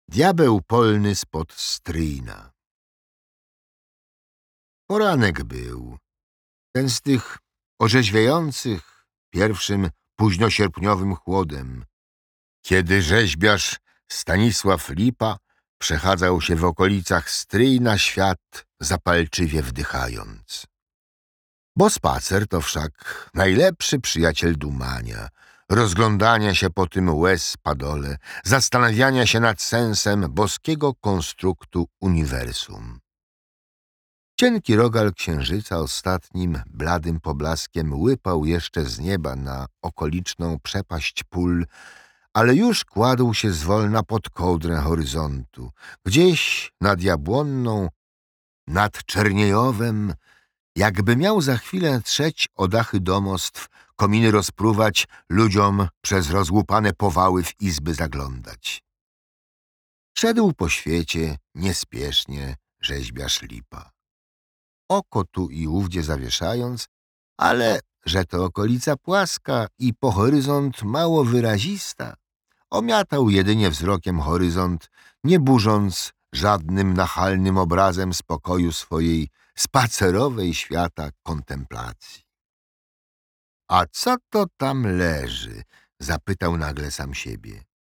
Diabeł polny spod stryjna. Poranek był, ten z tych orzeźwiających pierwszym późnosierpniowym chłodem, kiedy rzeźbiarz Stanisław Lipa przechadzał się w okolicach Stryjna świat zapalczywie wdychając. Bo spacer to wszak najlepszy przyjaciel dumania, rozglądania się po tym łez padole, zastanawiania się nad sensem boskiego konstruktu uniwersum. Cienki rogal księżyca ostatnim, bladym poblaskiem łypał jeszcze z nieba na okoliczną przepaść pól, ale już kładł się zwolna pod kołdrę horyzontu. Gdzieś nad Jabłonną, nad Czerniejowem, jakby miał za chwilę trzeć o dachy domostw, kominy rozpruwać, ludziom przez rozłupane powały w izby zaglądać. Szedł po świecie niespiesznie rzeźbiarz Lipa. Oko tu i ówdzie zawieszając, ale że to okolica płaska i po horyzont mało wyrazista, omiatał jedynie wzrokiem horyzont, nie burząc żadnym nachalnym obrazem spokoju swojej spacerowej świata kontemplacji. A co to tam leży? Zapytał nagle sam siebie.